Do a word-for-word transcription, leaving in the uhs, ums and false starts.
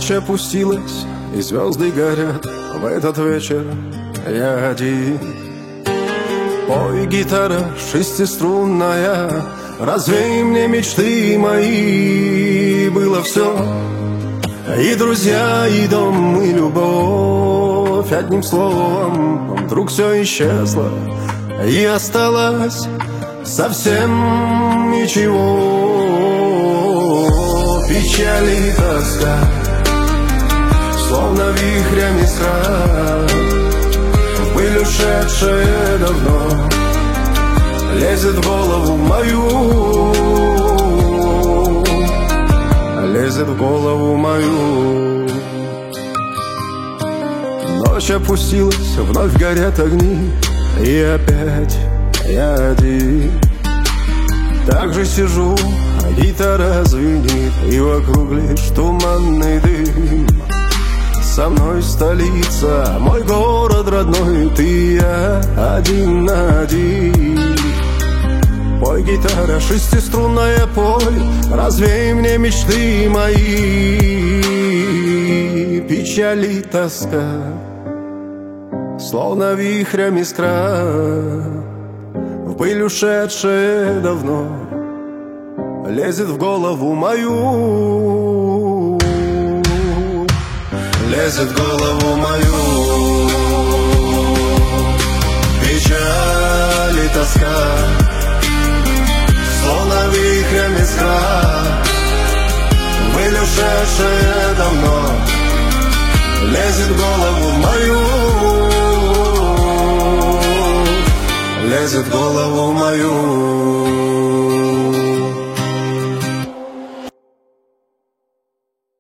Ночь опустилась, и звезды горят. В этот вечер я один. Пой, гитара шестиструнная, развей мне мечты мои. Было все, и друзья, и дом, и любовь. Одним словом, вдруг все исчезло, и осталось совсем ничего. Печаль и тоска, словно вихрями страх, в пыль ушедшее давно, лезет в голову мою, лезет в голову мою. Ночь опустилась, вновь горят огни, и опять я один. Так же сижу, а гитара звенит, и вокруг лишь туманный дым. Со мной столица, мой город родной, ты и я один на один. Пой, гитара шестиструнная, пой, развей мне мечты мои. Печаль и тоска, словно вихрями искра, в пыль ушедшее давно, лезет в голову мою, лезет в голову мою. Печаль и тоска, словно вихрями искра, в пыль ушедшее давно, лезет в голову мою, лезет в голову мою.